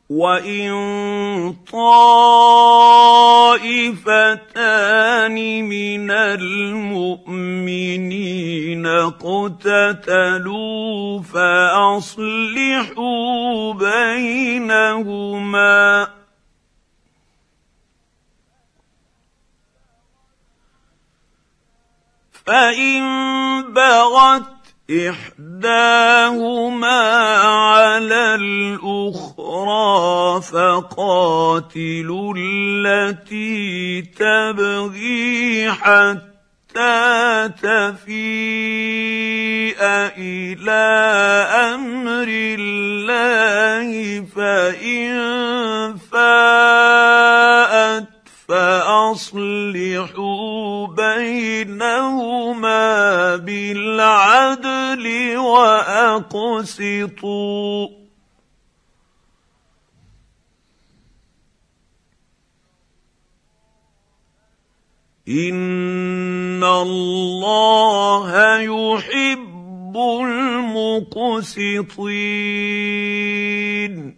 وان طائفتان من المؤمنين اقتتلوا فاصلحوا بينهما فان بغت احداهما على الاخرى فقاتلوا التي تبغي حتى تفيء الى امر الله فان فاءت فاصلحوا بينهما بالعدل واقسطوا ان الله يحب المقسطين